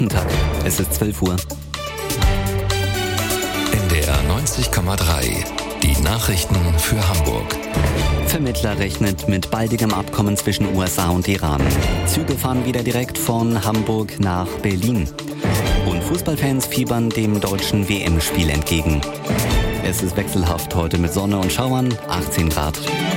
Guten Tag, es ist 12 Uhr. NDR 90,3. Die Nachrichten für Hamburg. Vermittler rechnet mit baldigem Abkommen zwischen USA und Iran. Züge fahren wieder direkt von Hamburg nach Berlin. Und Fußballfans fiebern dem deutschen WM-Spiel entgegen. Es ist wechselhaft heute mit Sonne und Schauern, 18 Grad.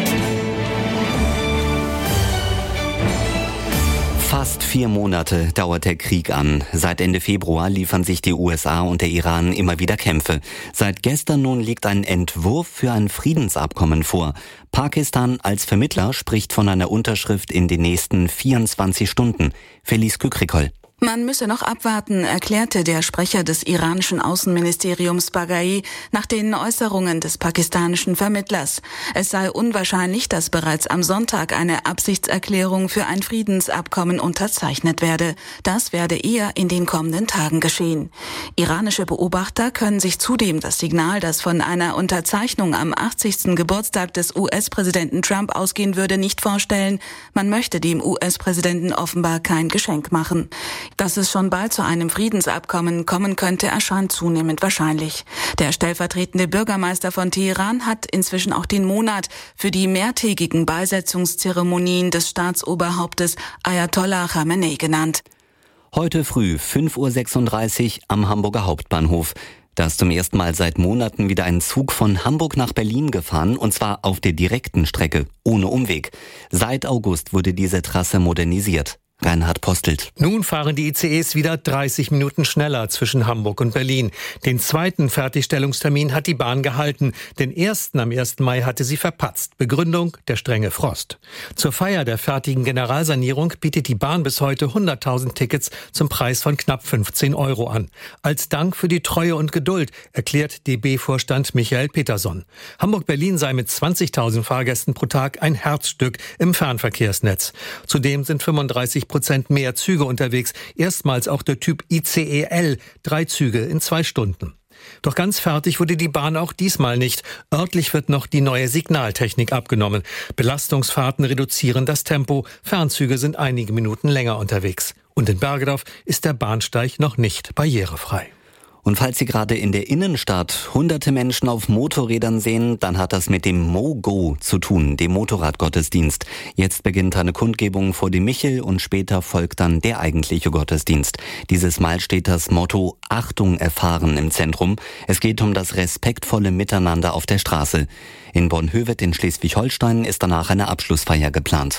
Fast 4 Monate dauert der Krieg an. Seit Ende Februar liefern sich die USA und der Iran immer wieder Kämpfe. Seit gestern nun liegt ein Entwurf für ein Friedensabkommen vor. Pakistan als Vermittler spricht von einer Unterschrift in den nächsten 24 Stunden. Felice Kükrikol. Man müsse noch abwarten, erklärte der Sprecher des iranischen Außenministeriums Baghai nach den Äußerungen des pakistanischen Vermittlers. Es sei unwahrscheinlich, dass bereits am Sonntag eine Absichtserklärung für ein Friedensabkommen unterzeichnet werde. Das werde eher in den kommenden Tagen geschehen. Iranische Beobachter können sich zudem das Signal, das von einer Unterzeichnung am 80. Geburtstag des US-Präsidenten Trump ausgehen würde, nicht vorstellen. Man möchte dem US-Präsidenten offenbar kein Geschenk machen. Dass es schon bald zu einem Friedensabkommen kommen könnte, erscheint zunehmend wahrscheinlich. Der stellvertretende Bürgermeister von Teheran hat inzwischen auch den Monat für die mehrtägigen Beisetzungszeremonien des Staatsoberhauptes Ayatollah Khamenei genannt. Heute früh 5.36 Uhr am Hamburger Hauptbahnhof. Da ist zum ersten Mal seit Monaten wieder ein Zug von Hamburg nach Berlin gefahren, und zwar auf der direkten Strecke, ohne Umweg. Seit August wurde diese Trasse modernisiert. Reinhard Postelt. Nun fahren die ICEs wieder 30 Minuten schneller zwischen Hamburg und Berlin. Den zweiten Fertigstellungstermin hat die Bahn gehalten. Den ersten am 1. Mai hatte sie verpatzt. Begründung: der strenge Frost. Zur Feier der fertigen Generalsanierung bietet die Bahn bis heute 100.000 Tickets zum Preis von knapp 15 € an. Als Dank für die Treue und Geduld, erklärt DB-Vorstand Michael Peterson. Hamburg-Berlin sei mit 20.000 Fahrgästen pro Tag ein Herzstück im Fernverkehrsnetz. Zudem sind 35% mehr Züge unterwegs, erstmals auch der Typ ICE L, 3 Züge in 2 Stunden. Doch ganz fertig wurde die Bahn auch diesmal nicht. Örtlich wird noch die neue Signaltechnik abgenommen. Belastungsfahrten reduzieren das Tempo, Fernzüge sind einige Minuten länger unterwegs. Und in Bergedorf ist der Bahnsteig noch nicht barrierefrei. Und falls Sie gerade in der Innenstadt hunderte Menschen auf Motorrädern sehen, dann hat das mit dem MoGo zu tun, dem Motorradgottesdienst. Jetzt beginnt eine Kundgebung vor dem Michel und später folgt dann der eigentliche Gottesdienst. Dieses Mal steht das Motto Achtung erfahren im Zentrum. Es geht um das respektvolle Miteinander auf der Straße. In Bornhöved in Schleswig-Holstein ist danach eine Abschlussfeier geplant.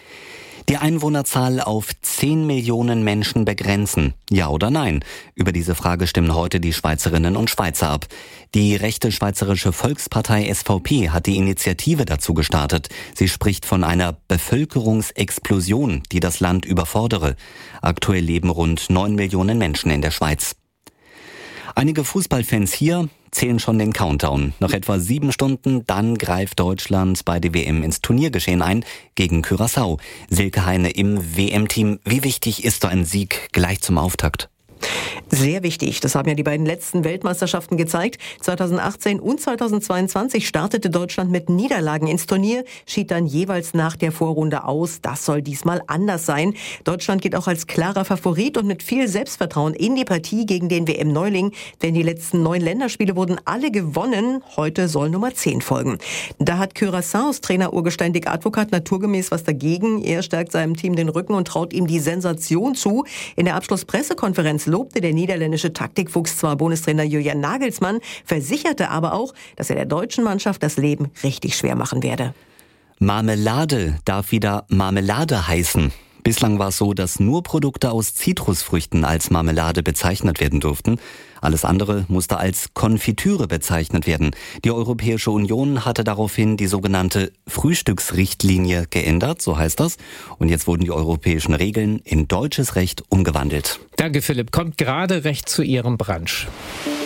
Die Einwohnerzahl auf 10 Millionen Menschen begrenzen? Ja oder nein? Über diese Frage stimmen heute die Schweizerinnen und Schweizer ab. Die rechte Schweizerische Volkspartei SVP hat die Initiative dazu gestartet. Sie spricht von einer Bevölkerungsexplosion, die das Land überfordere. Aktuell leben rund 9 Millionen Menschen in der Schweiz. Einige Fußballfans hier zählen schon den Countdown. Noch etwa 7 Stunden, dann greift Deutschland bei der WM ins Turniergeschehen ein gegen Curaçao. Silke Heine im WM-Team. Wie wichtig ist so ein Sieg gleich zum Auftakt? Sehr wichtig. Das haben ja die beiden letzten Weltmeisterschaften gezeigt. 2018 und 2022 startete Deutschland mit Niederlagen ins Turnier, schied dann jeweils nach der Vorrunde aus. Das soll diesmal anders sein. Deutschland geht auch als klarer Favorit und mit viel Selbstvertrauen in die Partie gegen den WM-Neuling. Denn die letzten 9 Länderspiele wurden alle gewonnen. Heute soll Nummer 10 folgen. Da hat Curaçaos Trainer Urgestein Dick Advocat naturgemäß was dagegen. Er stärkt seinem Team den Rücken und traut ihm die Sensation zu. In der Abschlusspressekonferenz lobte der niederländische Taktikfuchs zwar Bundestrainer Julian Nagelsmann, versicherte aber auch, dass er der deutschen Mannschaft das Leben richtig schwer machen werde. Marmelade darf wieder Marmelade heißen. Bislang war es so, dass nur Produkte aus Zitrusfrüchten als Marmelade bezeichnet werden durften. Alles andere musste als Konfitüre bezeichnet werden. Die Europäische Union hatte daraufhin die sogenannte Frühstücksrichtlinie geändert, so heißt das. Und jetzt wurden die europäischen Regeln in deutsches Recht umgewandelt. Danke, Philipp. Kommt gerade recht zu Ihrem Brunch.